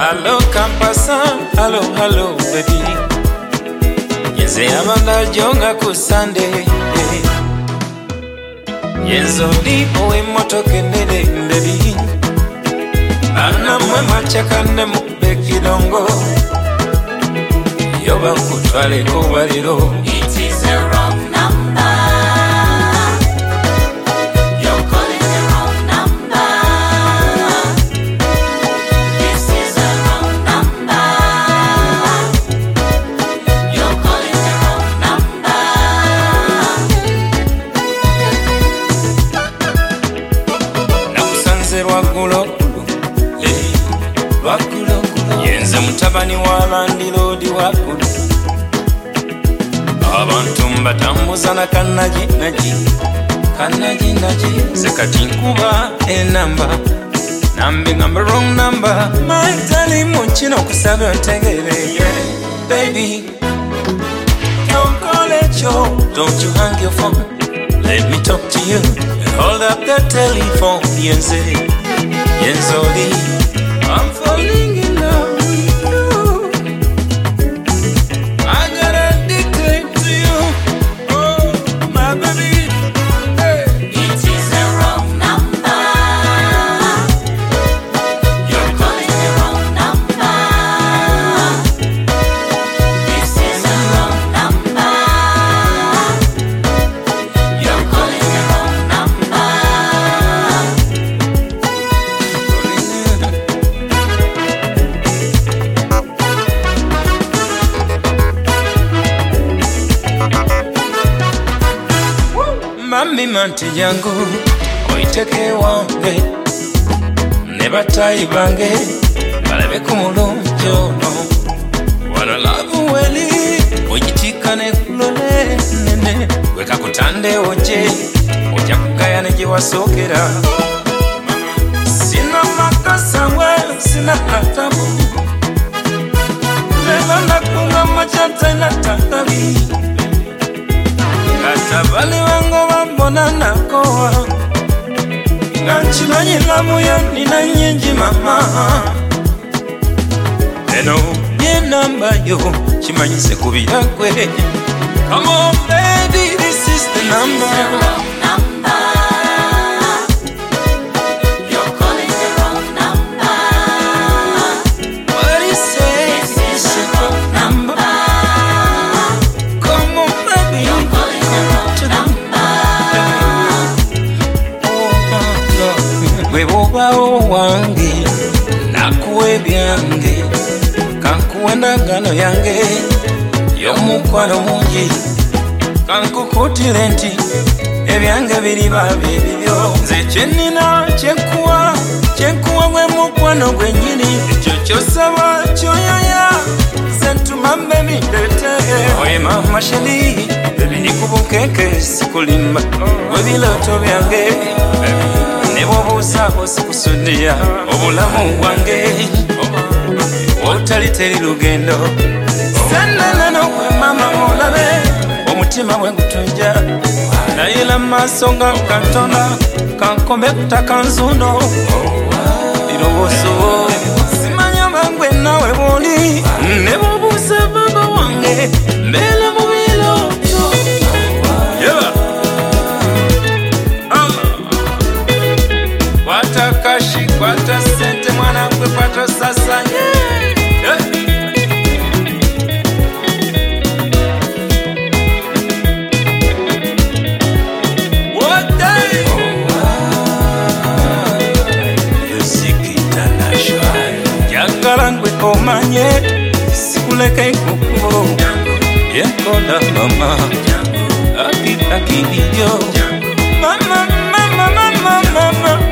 Hello, Campasa. Hello, hello, baby. Yenze abanda jonga ku Sunday. Yenzo di owe motoke ndede ndedi. Ana mwe chakane mubeki dongo. Yoba kutwale kubaliro. It is a wrong number. You're calling the wrong number. This is a wrong number. You're calling the wrong number. Nakusanze lwagulo lwagulo yenze mutabani wa landilodi wagulo abantu mbatambuza na kanaji zekati nkuba enamba nambi ngamba wrong number maitali munchino kusabyo ntegere baby don't call it yo don't you hang your phone let me talk to you hold up the telephone yenze yenzoli I'm falling in love with you. I got addicted to you. Oh, my baby. Hey. It is a wrong number. You're calling the wrong number. This is a wrong number. You're calling the wrong number. Mami manti yangu oiteke wange nebatayi bange balabe ku mulungi ono wanalavu weli ogitikane kulole nene wekakutande oje ojja kugaya ne gye wasookera sina makasa we sina katabu lelo nakunga machata na tatabi katabali wango bambona nakowa nganchimanyi lamu yo nina nyingi mama eno ye namba yo chimanyise kubira kwe come on baby this is the number. It's a wrong number. You're calling the wrong number. What do you say? This is a wrong number. Come on baby You're calling the wrong number. gwe bwobawo wange nakuwa ebyange kankuwa endagaano yange y'omukwano mungi kankukutire nti ebyange biriba bibyo nze kyenina kyenkuwa gwe mukwano gwennyini ekyo kyosaba kyoyaya sentuma mindete oye mama sheri ebinikubukenke sikulimba webiloto byange ne bwobuusaako sikusudiya obulamu bwange otali teri lugendo sananano gwe mama mulabe omutima bwe gutunja nayila maaso nga kantona kankombe kutaka nzuno birowoozo simanya bangwe nawe bwoli ne bwobuusa baba wange mbeera mu biloto kwata kashi kwata sente mwana gwe kwata sasanye Galangwe komanye sikuleke kukubo yenkola mama aki yo mama